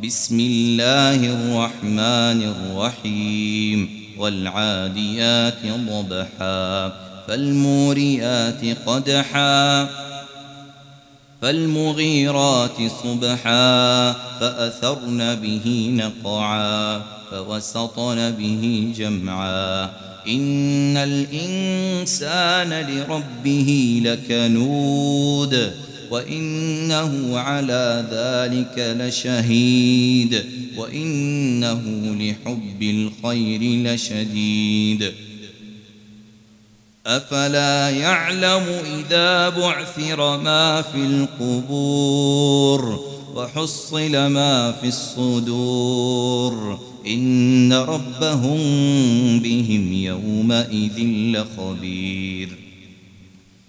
بسم الله الرحمن الرحيم والعاديات ضبحا فالموريات قدحا فالمغيرات صبحا فأثرن به نقعا فوسطن به جمعا إن الإنسان لربه لكنود وإنه على ذلك لشهيد وإنه لحب الخير لشديد أفلا يعلم إذا بعثر ما في القبور وحصل ما في الصدور إن ربهم بهم يومئذ لخبير